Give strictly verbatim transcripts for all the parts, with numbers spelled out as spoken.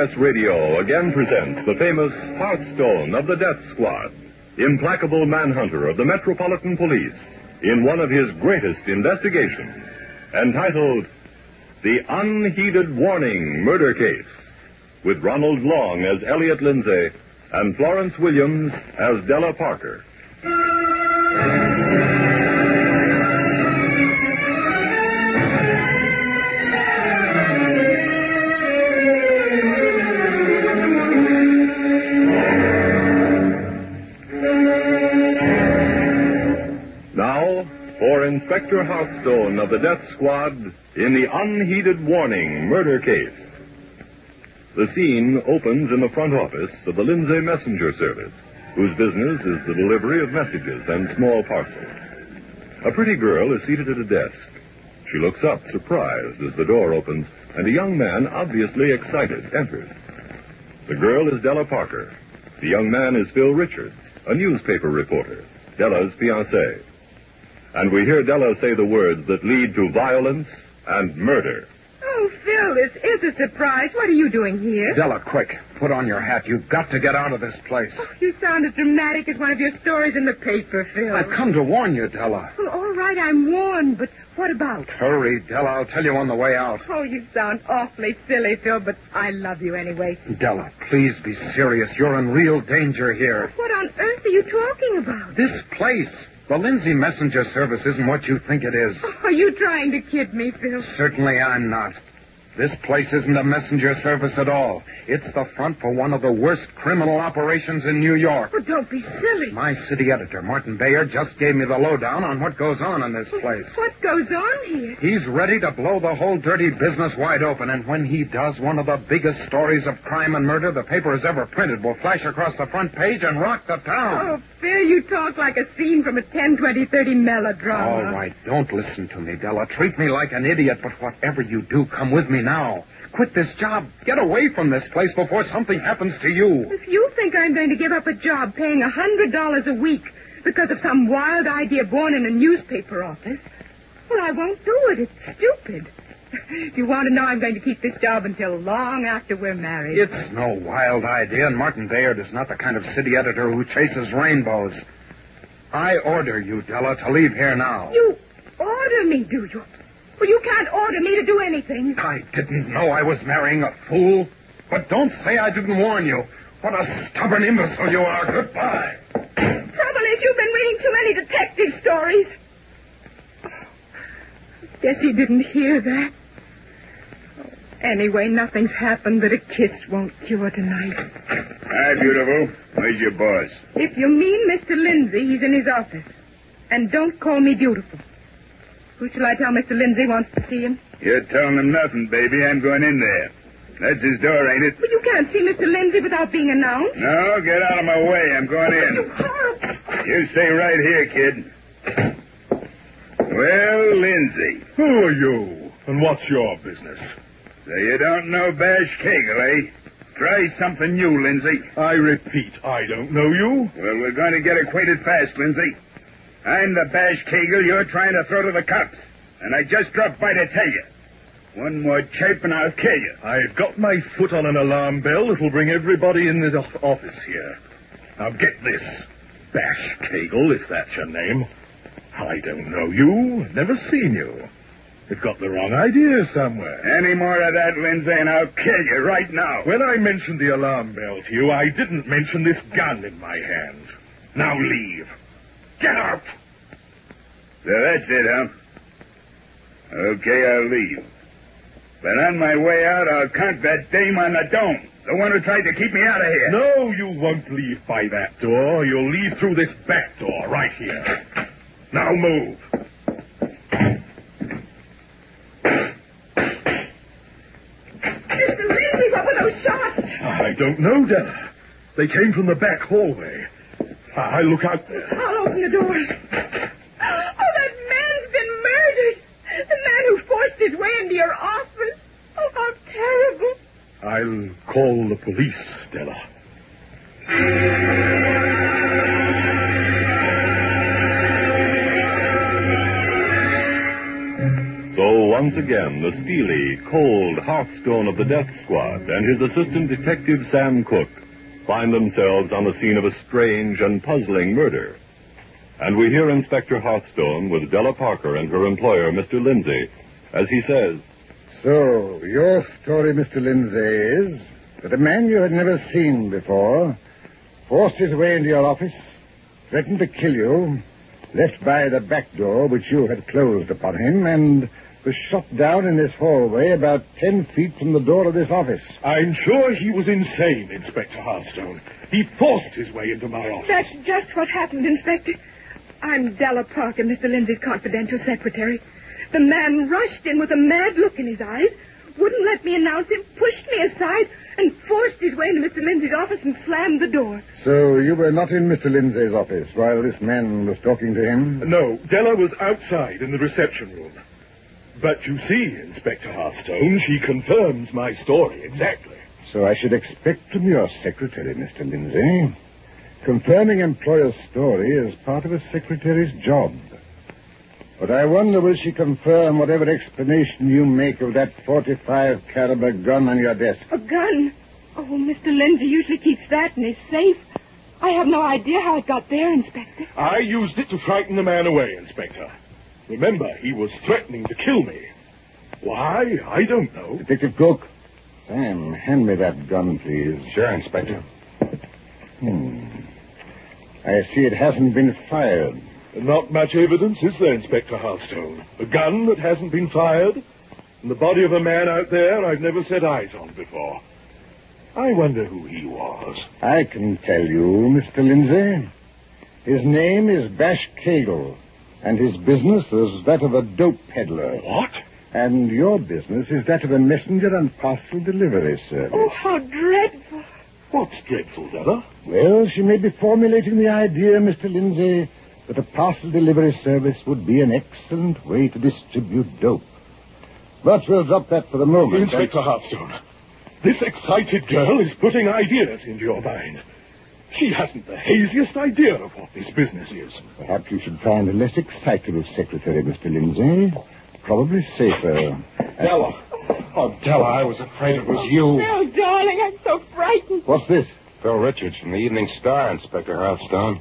S Radio again presents the famous Hearthstone of the Death Squad, implacable manhunter of the Metropolitan Police, in one of his greatest investigations, entitled The Unheeded Warning Murder Case, with Ronald Long as Elliot Lindsay and Florence Williams as Della Parker. Now, for Inspector Hearthstone of the Death Squad in the Unheeded Warning Murder Case. The scene opens in the front office of the Lindsay Messenger Service, whose business is the delivery of messages and small parcels. A pretty girl is seated at a desk. She looks up, surprised, as the door opens, and a young man, obviously excited, enters. The girl is Della Parker. The young man is Phil Richards, a newspaper reporter, Della's fiancé. And we hear Della say the words that lead to violence and murder. Oh, Phil, this is a surprise. What are you doing here? Della, quick. Put on your hat. You've got to get out of this place. Oh, you sound as dramatic as one of your stories in the paper, Phil. I've come to warn you, Della. Well, all right, I'm warned, but what about? Hurry, Della. I'll tell you on the way out. Oh, you sound awfully silly, Phil, but I love you anyway. Della, please be serious. You're in real danger here. What on earth are you talking about? This place. The Lindsay Messenger Service isn't what you think it is. Oh, are you trying to kid me, Phil? Certainly I'm not. This place isn't a messenger service at all. It's the front for one of the worst criminal operations in New York. Oh, don't be silly. My city editor, Martin Bayer, just gave me the lowdown on what goes on in this place. What goes on here? He's ready to blow the whole dirty business wide open, and when he does, one of the biggest stories of crime and murder the paper has ever printed will flash across the front page and rock the town. Oh, Phil, you talk like a scene from a ten, twenty, thirty melodrama. All right, don't listen to me, Della. Treat me like an idiot, but whatever you do, come with me now. Quit this job. Get away from this place before something happens to you. If you think I'm going to give up a job paying a hundred dollars a week because of some wild idea born in a newspaper office, well, I won't do it. It's stupid. If you want to know, I'm going to keep this job until long after we're married. It's no wild idea, and Martin Bayard is not the kind of city editor who chases rainbows. I order you, Della, to leave here now. You order me, do you? Well, you can't order me to do anything. I didn't know I was marrying a fool. But don't say I didn't warn you. What a stubborn imbecile you are. Goodbye. Trouble is, you've been reading too many detective stories. Guess he didn't hear that. Anyway, nothing's happened that a kiss won't cure tonight. Hi, beautiful. Where's your boss? If you mean Mister Lindsay, he's in his office. And don't call me beautiful. Who shall I tell Mister Lindsay wants to see him? You're telling him nothing, baby. I'm going in there. That's his door, ain't it? But you can't see Mister Lindsay without being announced. No, get out of my way. I'm going in. You horrible. You stay right here, kid. Well, Lindsay. Who are you? And what's your business? So you don't know Bash Cagle, eh? Try something new, Lindsay. I repeat, I don't know you. Well, we're going to get acquainted fast, Lindsay. I'm the Bash Cagle you're trying to throw to the cops. And I just dropped by to tell you. One more chirp and I'll kill you. I've got my foot on an alarm bell that'll bring everybody in this office here. Now get this. Bash Cagle, if that's your name. I don't know you. Never seen you. You've got the wrong idea somewhere. Any more of that, Lindsay, and I'll kill you right now. When I mentioned the alarm bell to you, I didn't mention this gun in my hand. Now leave. Get out! So that's it, huh? Okay, I'll leave. But on my way out, I'll conk that dame on the dome. The one who tried to keep me out of here. No, you won't leave by that door. You'll leave through this back door right here. Now move. Mister Lindsay, what were those shots? I don't know, Della. They came from the back hallway. I'll look out there. I'll open the door. Oh, that man's been murdered. The man who forced his way into your office. Oh, how terrible. I'll call the police, Della. So once again the steely, cold Hearthstone of the Death Squad and his assistant detective Sam Cooke find themselves on the scene of a strange and puzzling murder. And we hear Inspector Hearthstone with Della Parker and her employer, Mister Lindsay, as he says, So, your story, Mister Lindsay, is that a man you had never seen before forced his way into your office, threatened to kill you, left by the back door which you had closed upon him, and was shot down in this hallway about ten feet from the door of this office. I'm sure he was insane, Inspector Hearthstone. He forced his way into my office. That's just what happened, Inspector. I'm Della Parker, Mister Lindsay's confidential secretary. The man rushed in with a mad look in his eyes, wouldn't let me announce him, pushed me aside, and forced his way into Mister Lindsay's office and slammed the door. So you were not in Mister Lindsay's office while this man was talking to him? No, Della was outside in the reception room. But you see, Inspector Hearthstone, she confirms my story exactly. So I should expect from your secretary, Mister Lindsay. Confirming employer's story is part of a secretary's job. But I wonder, will she confirm whatever explanation you make of that forty-five caliber gun on your desk? A gun? Oh, Mister Lindsay usually keeps that in his safe. I have no idea how it got there, Inspector. I used it to frighten the man away, Inspector. Remember, he was threatening to kill me. Why? I don't know. Detective Cooke, Sam, hand me that gun, please. Sure, Inspector. Hmm. I see it hasn't been fired. Not much evidence, is there, Inspector Hearthstone? A gun that hasn't been fired, and the body of a man out there I've never set eyes on before. I wonder who he was. I can tell you, Mister Lindsay. His name is Bash Cagle, and his business is that of a dope peddler. What? And your business is that of a messenger and parcel delivery service. Oh, how dreadful. What's dreadful, Della? Well, she may be formulating the idea, Mister Lindsay, that a parcel delivery service would be an excellent way to distribute dope. But we'll drop that for the moment. Inspector Hearthstone, this excited girl is putting ideas into your mind. She hasn't the haziest idea of what this business is. Perhaps you should find a less excitable secretary, Mister Lindsay. Probably safer. Della. Oh, Della, I was afraid it was you. Oh, darling, I'm so frightened. What's this? Phil Richards from the Evening Star, Inspector Hearthstone.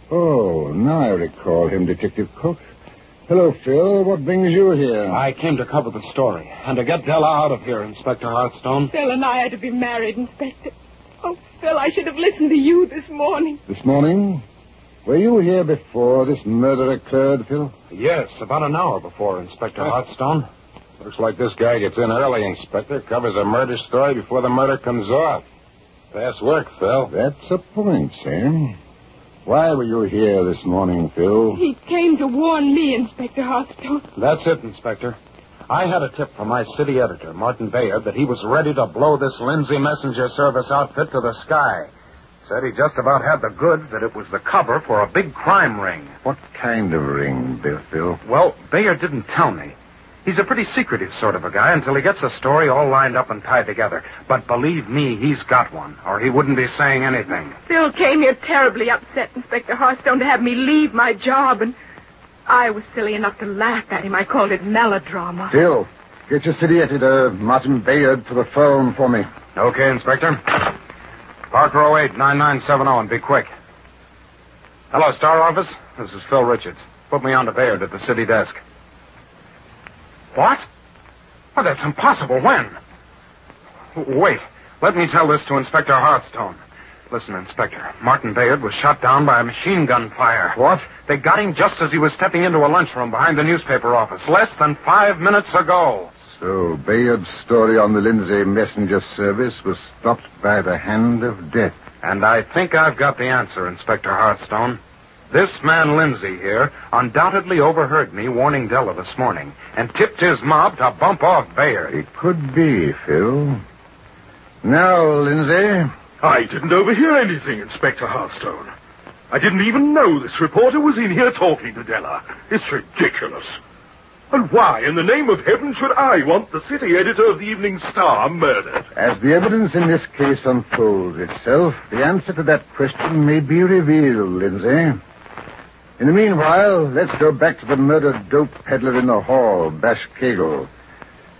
Oh, now I recall him, Detective Cooke. Hello, Phil. What brings you here? I came to cover the story, and to get Della out of here, Inspector Hearthstone. Phil and I are to be married, Inspector. Oh, Phil, I should have listened to you this morning. This morning? Were you here before this murder occurred, Phil? Yes, about an hour before, Inspector Hearthstone. Looks like this guy gets in early, Inspector. Covers a murder story before the murder comes off. Fast work, Phil. That's a point, Sam. Why were you here this morning, Phil? He came to warn me, Inspector Hearthstone. That's it, Inspector. I had a tip from my city editor, Martin Bayard, that he was ready to blow this Lindsay Messenger Service outfit to the sky. Said he just about had the goods, that it was the cover for a big crime ring. What kind of ring, Bill, Phil? Well, Bayard didn't tell me. He's a pretty secretive sort of a guy until he gets a story all lined up and tied together. But believe me, he's got one, or he wouldn't be saying anything. Phil came here terribly upset, Inspector Hearthstone, to have me leave my job, and I was silly enough to laugh at him. I called it melodrama. Phil, get your city editor, Martin Bayard, to the phone for me. Okay, Inspector. Parker oh eight, nine nine seven oh, and be quick. Hello, Star Office. This is Phil Richards. Put me on to Bayard at the city desk. What? Oh, that's impossible. When? Wait. Let me tell this to Inspector Hearthstone. Listen, Inspector. Martin Bayard was shot down by a machine gun fire. What? They got him just as he was stepping into a lunchroom behind the newspaper office, less than five minutes ago. So Bayard's story on the Lindsay Messenger Service was stopped by the hand of death. And I think I've got the answer, Inspector Hearthstone. This man Lindsay here undoubtedly overheard me warning Della this morning and tipped his mob to bump off Bayard. It could be, Phil. Now, Lindsay. I didn't overhear anything, Inspector Hearthstone. I didn't even know this reporter was in here talking to Della. It's ridiculous. And why, in the name of heaven, should I want the city editor of the Evening Star murdered? As the evidence in this case unfolds itself, the answer to that question may be revealed, Lindsay. In the meanwhile, let's go back to the murdered dope peddler in the hall, Bash Cagle,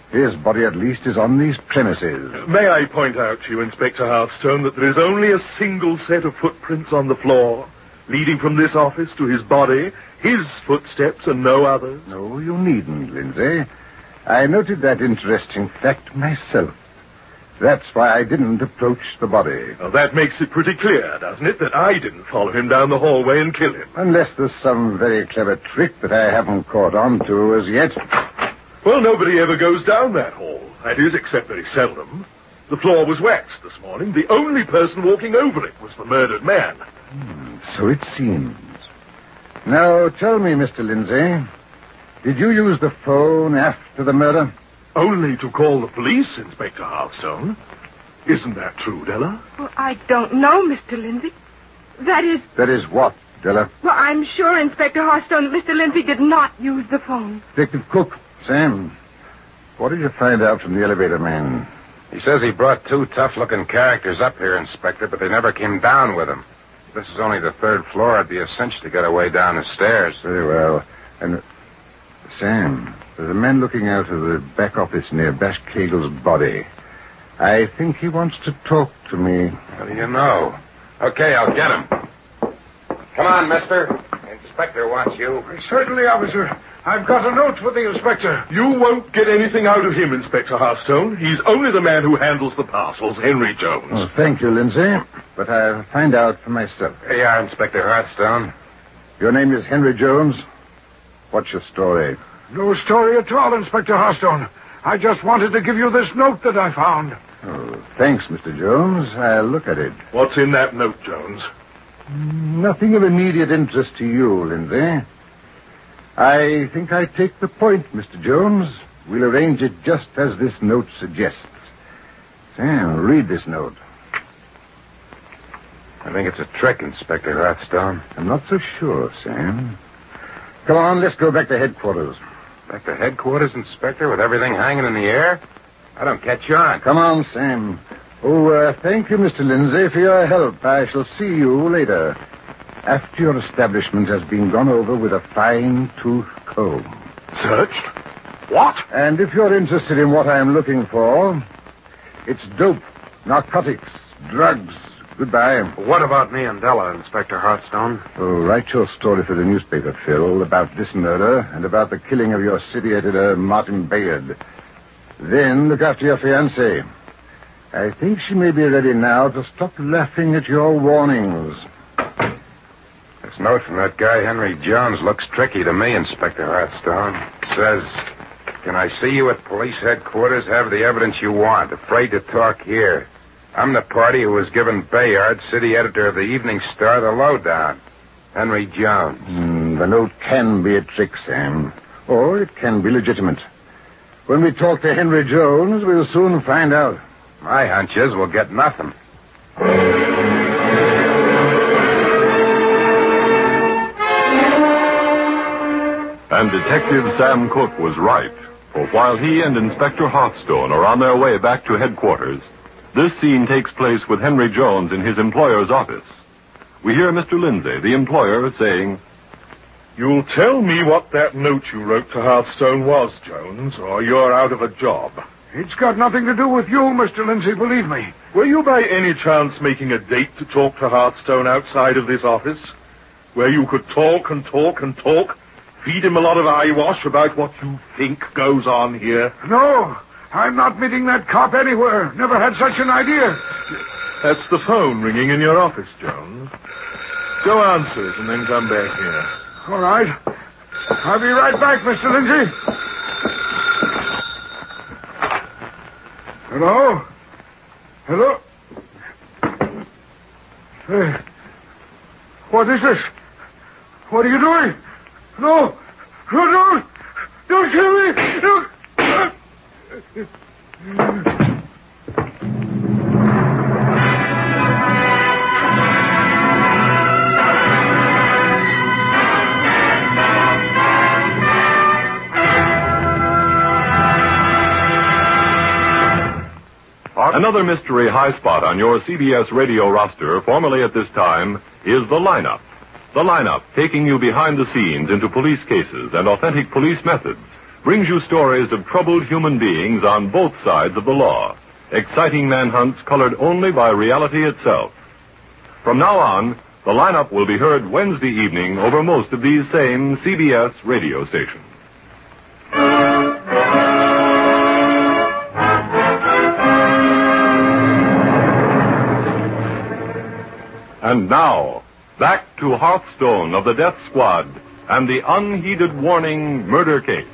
His body, at least, is on these premises. May I point out to you, Inspector Hearthstone, that there is only a single set of footprints on the floor, leading from this office to his body, his footsteps and no others? No, you needn't, Lindsay. I noted that interesting fact myself. That's why I didn't approach the body. Well, that makes it pretty clear, doesn't it, that I didn't follow him down the hallway and kill him. Unless there's some very clever trick that I haven't caught on to as yet. Well, nobody ever goes down that hall. That is, except very seldom. The floor was waxed this morning. The only person walking over it was the murdered man. Hmm, so it seems. Now, tell me, Mister Lindsay, did you use the phone after the murder? Only to call the police, Inspector Hearthstone. Isn't that true, Della? Well, I don't know, Mister Lindsay. That is... That is what, Della? Well, I'm sure, Inspector Hearthstone, that Mister Lindsay did not use the phone. Detective Cook, Sam, what did you find out from the elevator man? He says he brought two tough-looking characters up here, Inspector, but they never came down with him. This is only the third floor. It'd be a cinch to get away down the stairs. Very well. And, uh, Sam, there's a man looking out of the back office near Bash Cagle's body. I think he wants to talk to me. How do you know? Okay, I'll get him. Come on, mister. The inspector wants you. Certainly, officer. I've got a note for the inspector. You won't get anything out of him, Inspector Hearthstone. He's only the man who handles the parcels, Henry Jones. Oh, thank you, Lindsay. But I'll find out for myself. Here you are, Inspector Hearthstone. Your name is Henry Jones. What's your story? No story at all, Inspector Hearthstone. I just wanted to give you this note that I found. Oh, thanks, Mister Jones. I'll look at it. What's in that note, Jones? Nothing of immediate interest to you, Lindsay. I think I take the point, Mister Jones. We'll arrange it just as this note suggests. Sam, read this note. I think it's a trick, Inspector Hearthstone. I'm not so sure, Sam. Come on, let's go back to headquarters. Back to headquarters, Inspector, with everything hanging in the air? I don't catch on. Come on, Sam. Oh, uh, thank you, Mister Lindsay, for your help. I shall see you later, after your establishment has been gone over with a fine-tooth comb. Searched? What? And if you're interested in what I'm looking for, it's dope, narcotics, drugs. Goodbye. What about me and Della, Inspector Hearthstone? Oh, write your story for the newspaper, Phil, about this murder and about the killing of your city editor, Martin Bayard. Then look after your fiancée. I think she may be ready now to stop laughing at your warnings. This note from that guy, Henry Jones, looks tricky to me, Inspector Hearthstone. It says, can I see you at police headquarters? Have the evidence you want. Afraid to talk here. I'm the party who was given Bayard, city editor of the Evening Star, the lowdown. Henry Jones. Mm, the note can be a trick, Sam. Or it can be legitimate. When we talk to Henry Jones, we'll soon find out. My hunch is we'll get nothing. And Detective Sam Cook was right. For while he and Inspector Hearthstone are on their way back to headquarters, this scene takes place with Henry Jones in his employer's office. We hear Mister Lindsay, the employer, saying, You'll tell me what that note you wrote to Hearthstone was, Jones, or you're out of a job. It's got nothing to do with you, Mister Lindsay, believe me. Were you by any chance making a date to talk to Hearthstone outside of this office? Where you could talk and talk and talk, feed him a lot of eyewash about what you think goes on here? No, I'm not meeting that cop anywhere. Never had such an idea. That's the phone ringing in your office, Jones. Go answer it and then come back here. All right. I'll be right back, Mister Lindsay. Hello? Hello? Hey. What is this? What are you doing? No! No, don't! Don't kill me! Don't! Another mystery high spot on your C B S radio roster, formerly at this time, is The Lineup. The Lineup, taking you behind the scenes into police cases and authentic police methods, brings you stories of troubled human beings on both sides of the law. Exciting manhunts colored only by reality itself. From now on, the lineup will be heard Wednesday evening over most of these same C B S radio stations. And now, back to Hearthstone of the Death Squad and the unheeded warning murder case.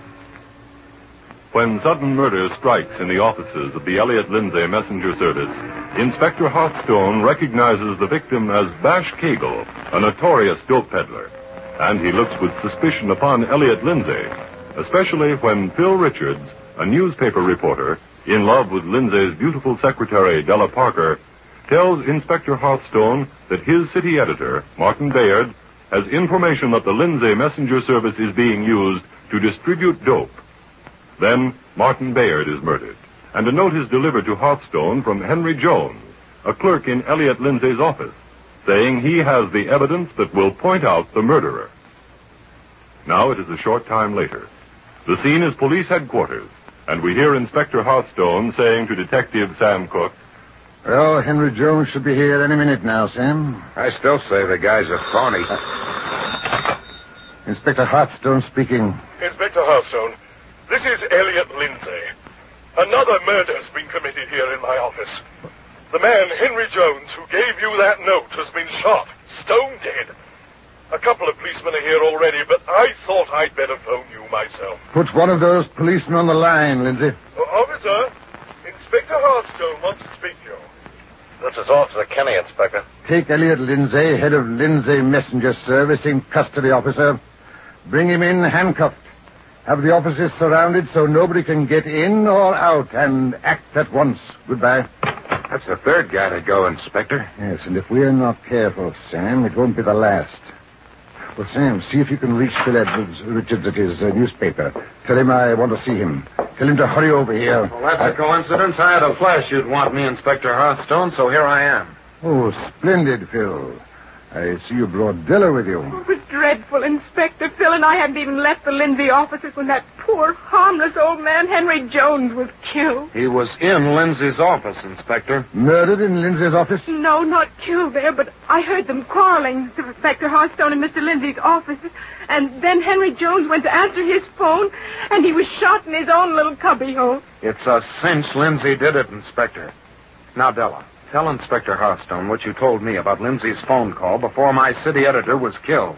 When sudden murder strikes in the offices of the Elliot Lindsay Messenger Service, Inspector Hearthstone recognizes the victim as Bash Cagle, a notorious dope peddler. And he looks with suspicion upon Elliot Lindsay, especially when Phil Richards, a newspaper reporter, in love with Lindsay's beautiful secretary, Della Parker, tells Inspector Hearthstone that his city editor, Martin Bayard, has information that the Lindsay Messenger Service is being used to distribute dope. Then Martin Bayard is murdered, and a note is delivered to Hearthstone from Henry Jones, a clerk in Elliot Lindsay's office, saying he has the evidence that will point out the murderer. Now it is a short time later. The scene is police headquarters, and we hear Inspector Hearthstone saying to Detective Sam Cook, "Well, Henry Jones should be here any minute now, Sam." I still say the guy's a phony. Inspector Hearthstone speaking. Inspector Hearthstone, this is Elliot Lindsay. Another murder's been committed here in my office. The man, Henry Jones, who gave you that note, has been shot, stone dead. A couple of policemen are here already, but I thought I'd better phone you myself. Put one of those policemen on the line, Lindsay. Uh, officer, Inspector Hearthstone wants to speak to you. This is Officer Kenny, Inspector. Take Elliot Lindsay, head of Lindsay Messenger Service, in custody, officer. Bring him in handcuffed. Have the offices surrounded so nobody can get in or out, and act at once. Goodbye. That's the third guy to go, Inspector. Yes, and if we're not careful, Sam, it won't be the last. Well, Sam, see if you can reach Phil Edwards, Richards at his uh, newspaper. Tell him I want to see him. Tell him to hurry over here. Well, that's I... a coincidence. I had a flash you'd want me, Inspector Hearthstone, so here I am. Oh, splendid, Phil. I see you brought Della with you. Oh, it was dreadful, Inspector. Phil and I hadn't even left the Lindsay offices when that poor, harmless old man, Henry Jones, was killed. He was in Lindsay's office, Inspector. Murdered in Lindsay's office? No, not killed there, but I heard them quarreling, Inspector Hearthstone and Mister Lindsay's offices. And then Henry Jones went to answer his phone, and he was shot in his own little cubbyhole. It's a cinch Lindsay did it, Inspector. Now, Della, tell Inspector Hearthstone what you told me about Lindsay's phone call before my city editor was killed.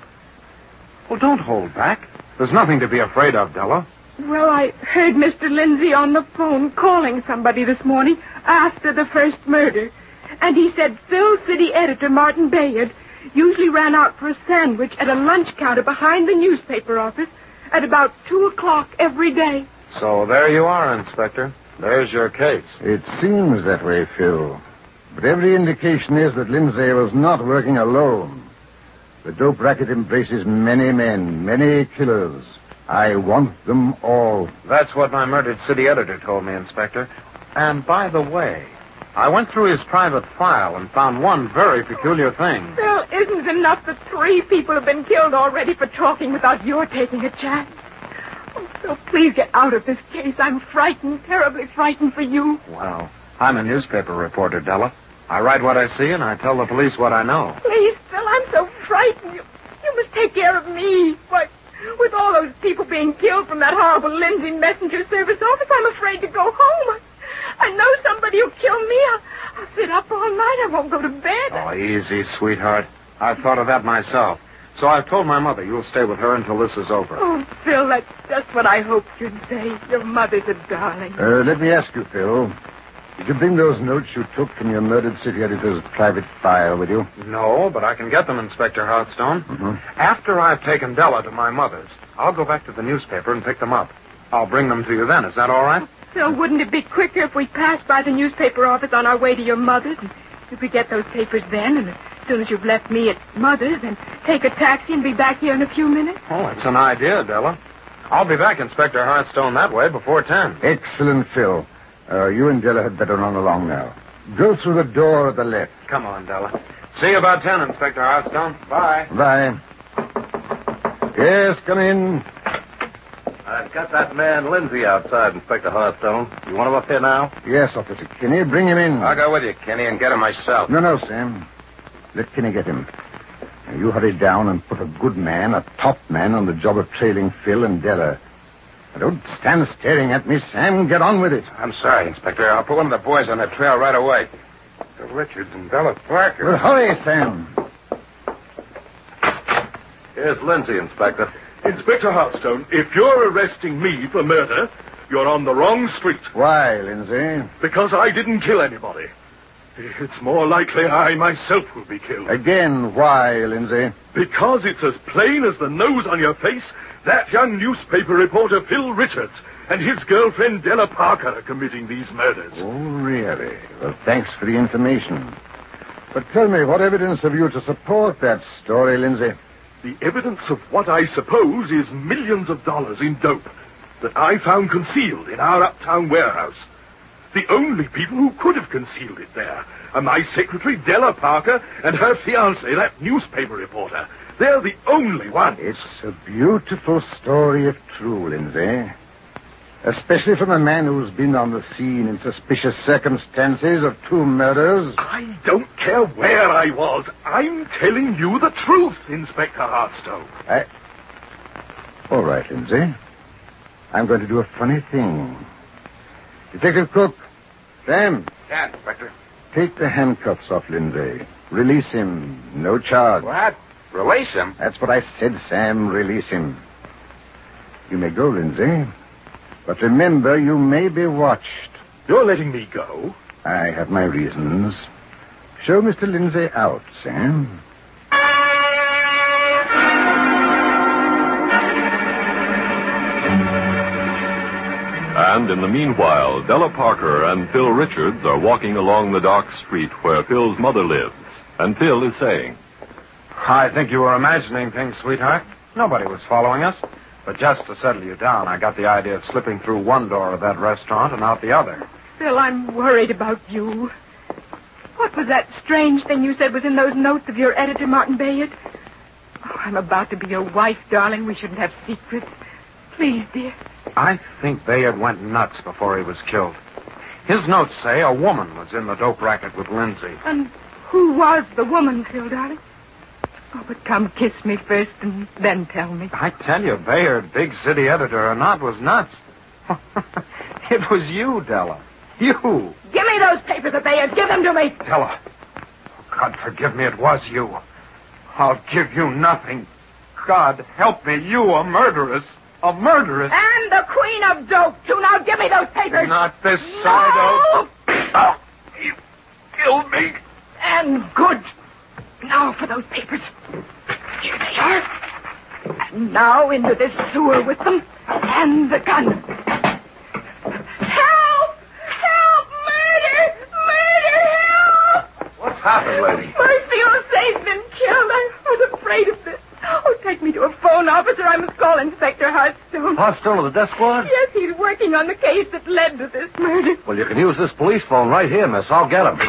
Well, don't hold back. There's nothing to be afraid of, Della. Well, I heard Mister Lindsay on the phone calling somebody this morning after the first murder. And he said Phil city editor Martin Bayard usually ran out for a sandwich at a lunch counter behind the newspaper office at about two o'clock every day. So there you are, Inspector. There's your case. It seems that way, Phil. But every indication is that Lindsay was not working alone. The dope racket embraces many men, many killers. I want them all. That's what my murdered city editor told me, Inspector. And by the way, I went through his private file and found one very peculiar thing. Phil, isn't it enough that three people have been killed already for talking without your taking a chance? Oh, Phil, please get out of this case. I'm frightened, terribly frightened for you. Well, I'm a newspaper reporter, Della. I write what I see, and I tell the police what I know. Please, Phil, I'm so frightened. You, you must take care of me. Why, with all those people being killed from that horrible Lindsay Messenger Service office, I'm afraid to go home. I know somebody who'll kill me. I'll, I'll sit up all night. I won't go to bed. Oh, easy, sweetheart. I've thought of that myself. So I've told my mother you'll stay with her until this is over. Oh, Phil, that's just what I hoped you'd say. Your mother's a darling. Uh, let me ask you, Phil. Did you bring those notes you took from your murdered city editor's private file with you? No, but I can get them, Inspector Hearthstone. Mm-hmm. After I've taken Della to my mother's, I'll go back to the newspaper and pick them up. I'll bring them to you then. Is that all right? Phil, wouldn't it be quicker if we passed by the newspaper office on our way to your mother's? And you could get those papers then, and as soon as you've left me at mother's, and take a taxi and be back here in a few minutes? Oh, it's an idea, Della. I'll be back, Inspector Hearthstone, that way before ten. Excellent, Phil. Uh, you and Della had better run along now. Go through the door at the left. Come on, Della. See you about ten, Inspector Hearthstone. Bye. Bye. Yes, come in. That got that man Lindsay outside, Inspector Hearthstone. You want him up here now? Yes, Officer Kinney. Bring him in. I'll go with you, Kenny, and get him myself. No, no, Sam. Let Kinney get him. Now, you hurry down and put a good man, a top man, on the job of trailing Phil and Della. Now, don't stand staring at me, Sam. Get on with it. I'm sorry, Inspector. I'll put one of the boys on that trail right away. Phil Richards and Della Parker. Well, hurry, Sam. Here's Lindsay, Inspector. Inspector Hearthstone, if you're arresting me for murder, you're on the wrong street. Why, Lindsay? Because I didn't kill anybody. It's more likely I myself will be killed. Again, why, Lindsay? Because it's as plain as the nose on your face that young newspaper reporter Phil Richards and his girlfriend Della Parker are committing these murders. Oh, really? Well, thanks for the information. But tell me, what evidence have you to support that story, Lindsay? The evidence of what I suppose is millions of dollars in dope that I found concealed in our uptown warehouse. The only people who could have concealed it there are my secretary, Della Parker, and her fiancé, that newspaper reporter. They're the only ones. It's a beautiful story if true, Lindsay. Especially from a man who's been on the scene in suspicious circumstances of two murders. I don't care where I was. I'm telling you the truth, Inspector Hearthstone. I... All right, Lindsay. I'm going to do a funny thing. Detective Cook. Sam. Yeah, Inspector. Take the handcuffs off Lindsay. Release him. No charge. What? Release him? That's what I said, Sam. Release him. You may go, Lindsay. But remember, you may be watched. You're letting me go? I have my reasons. Show Mister Lindsay out, Sam. And in the meanwhile, Della Parker and Phil Richards are walking along the dark street where Phil's mother lives. And Phil is saying, I think you were imagining things, sweetheart. Nobody was following us. But just to settle you down, I got the idea of slipping through one door of that restaurant and out the other. Phil, I'm worried about you. What was that strange thing you said was in those notes of your editor, Martin Bayard? Oh, I'm about to be your wife, darling. We shouldn't have secrets. Please, dear. I think Bayard went nuts before he was killed. His notes say a woman was in the dope racket with Lindsay. And who was the woman, Phil, darling? Oh, but come kiss me first and then tell me. I tell you, Bayard, big city editor or not, was nuts. It was you, Della. You. Give me those papers of Bayard. Give them to me. Della. God forgive me, it was you. I'll give you nothing. God help me, you a murderess. A murderess. And the queen of dope, too. Now give me those papers. Not this no! side of... Oh, you killed me. And good. Now for those papers. Here they are. And now into this sewer with them. And the gun. Help! Help! Murder! Murder! Help! What's happened, lady? My fiancé's been killed. I was afraid of this. Oh, take me to a phone officer. I must call Inspector Hearthstone. Hearthstone of the death squad? Yes, he's working on the case that led to this murder. Well, you can use this police phone right here, miss. I'll get him.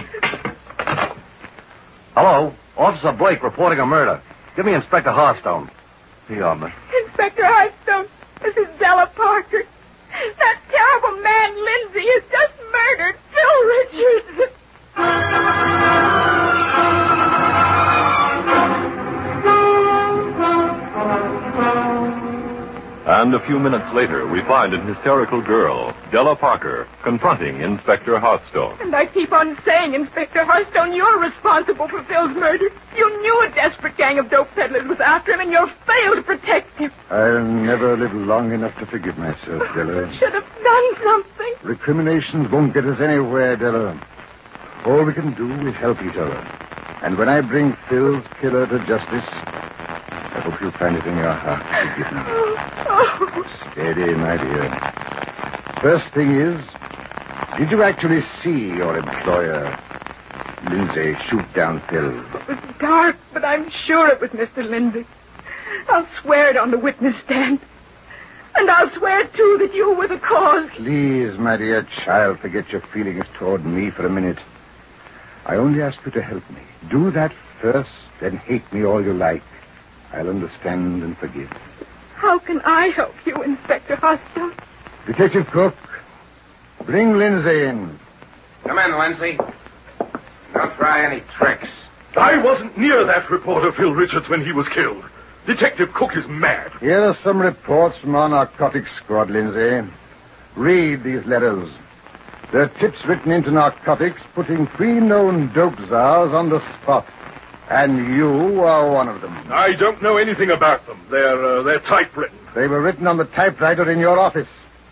Hello? Officer Blake reporting a murder. Give me Inspector Hearthstone. Here you are, miss. Inspector Hearthstone, this is Della Parker. That terrible man, Lindsay, has just murdered Phil Richards. And a few minutes later, we find an hysterical girl, Della Parker, confronting Inspector Hearthstone. And I keep on saying, Inspector Hearthstone, you're responsible for Phil's murder. You knew a desperate gang of dope peddlers was after him, and you failed to protect him. I'll never live long enough to forgive myself, Della. You should have done something. Recriminations won't get us anywhere, Della. All we can do is help each other. And when I bring Phil's killer to justice, I hope you'll find it in your heart to forgive me. Oh. Steady, my dear. First thing is, did you actually see your employer, Lindsay, shoot down Phil? It was dark, but I'm sure it was Mister Lindsay. I'll swear it on the witness stand. And I'll swear, too, that you were the cause. Please, my dear child, forget your feelings toward me for a minute. I only ask you to help me. Do that first, then hate me all you like. I'll understand and forgive. How How can I help you, Inspector Hearthstone? Detective Cook, bring Lindsay in. Come in, Lindsay. Don't try any tricks. I wasn't near that reporter, Phil Richards, when he was killed. Detective Cook is mad. Here are some reports from our narcotics squad, Lindsay. Read these letters. They're tips written into narcotics, putting three known dope czars on the spot. And you are one of them. I don't know anything about them. They're, uh, they're typewritten. They were written on the typewriter in your office.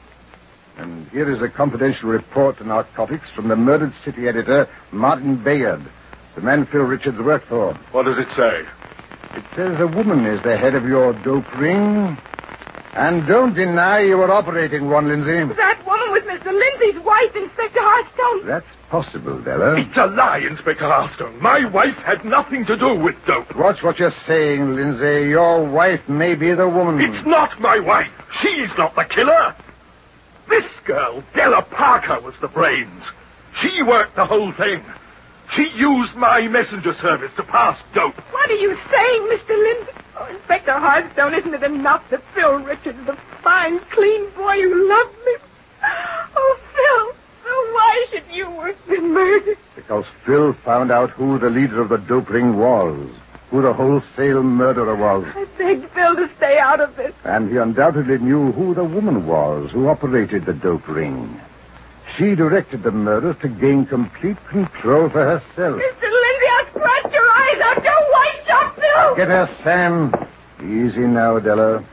And here is a confidential report to narcotics from the murdered city editor, Martin Bayard, the man Phil Richards worked for. What does it say? It says a woman is the head of your dope ring. And don't deny you were operating one, Lindsay. That woman was Mister Lindsay's wife, Inspector Hearthstone. That's possible, Della. It's a lie, Inspector Hearthstone. My wife had nothing to do with dope. Watch what you're saying, Lindsay. Your wife may be the woman. It's not my wife. She's not the killer. This girl, Della Parker, was the brains. She worked the whole thing. She used my messenger service to pass dope. What are you saying, Mister Lindsay? Oh, Inspector Hearthstone, isn't it enough that Phil Richards, the fine, clean boy who loved me? Oh, Phil, Phil, why should you have been murdered? Because Phil found out who the leader of the dope ring was, who the wholesale murderer was. I begged Phil to stay out of this. And he undoubtedly knew who the woman was who operated the dope ring. She directed the murders to gain complete control for herself. Mister Lindsay, I'll scratch your eyes out. Don't white shot, Phil! Get her, Sam. Easy now, Della.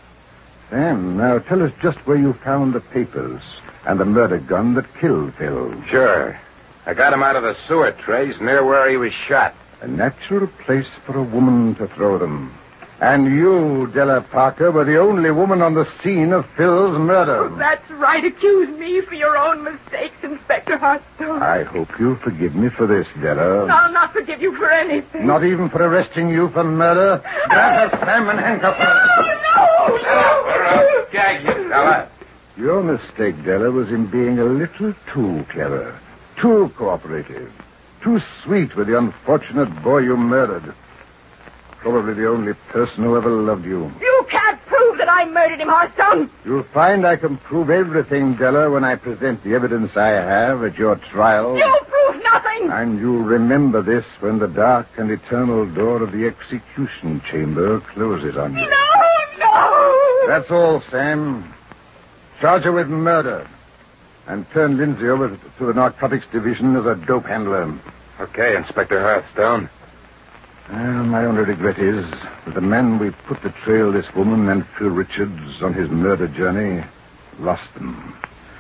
Sam, now tell us just where you found the papers and the murder gun that killed Phil. Sure. I got him out of the sewer trays near where he was shot. A natural place for a woman to throw them. And you, Della Parker, were the only woman on the scene of Phil's murder. Oh, that's right. Accuse me for your own mistakes, Inspector Hearthstone. I hope you'll forgive me for this, Della. I'll not forgive you for anything. Not even for arresting you for murder? Grab her, Sam, and handcuff her. No, no, no. Gag you, Della. Your mistake, Della, was in being a little too clever, too cooperative, too sweet with the unfortunate boy you murdered. Probably the only person who ever loved you. You can't prove that I murdered him, Hearthstone. You'll find I can prove everything, Della, when I present the evidence I have at your trial. You'll prove nothing. And you'll remember this when the dark and eternal door of the execution chamber closes on you. No, no. That's all, Sam. Charge her with murder. And turn Lindsay over to the narcotics division as a dope handler. Okay, Inspector Hearthstone. Well, my only regret is that the man we put to trail this woman and Phil Richards on his murder journey lost them.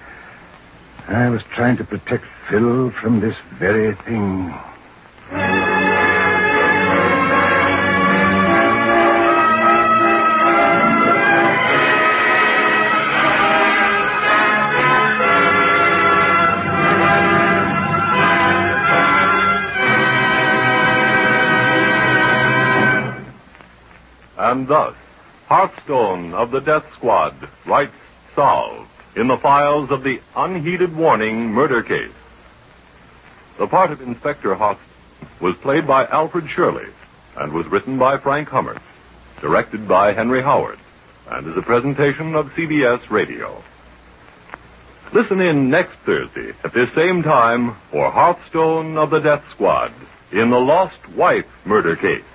I was trying to protect Phil from this very thing. And thus, Hearthstone of the Death Squad writes solved in the files of the Unheeded Warning murder case. The part of Inspector Hearthstone was played by Alfred Shirley and was written by Frank Hummert, directed by Henry Howard, and is a presentation of C B S Radio. Listen in next Thursday at this same time for Hearthstone of the Death Squad in the Lost Wife murder case.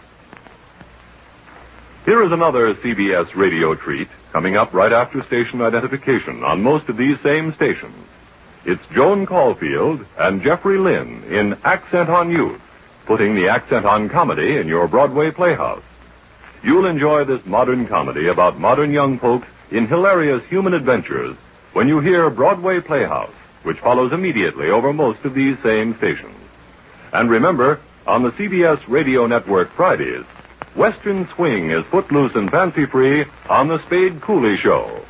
Here is another C B S radio treat coming up right after station identification on most of these same stations. It's Joan Caulfield and Jeffrey Lynn in Accent on Youth, putting the accent on comedy in your Broadway playhouse. You'll enjoy this modern comedy about modern young folks in hilarious human adventures when you hear Broadway Playhouse, which follows immediately over most of these same stations. And remember, on the C B S Radio Network Fridays, Western swing is footloose and fancy-free on the Spade Cooley Show.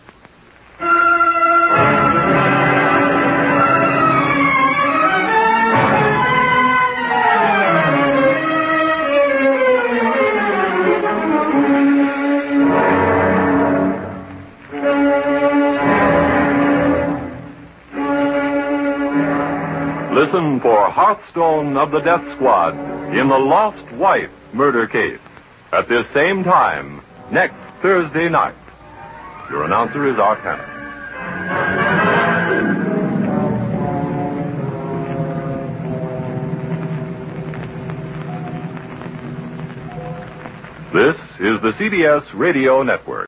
Listen for Hearthstone of the Death Squad in the Lost Wife murder case at this same time next Thursday night. Your announcer is Art Hanna. This is the C B S Radio Network.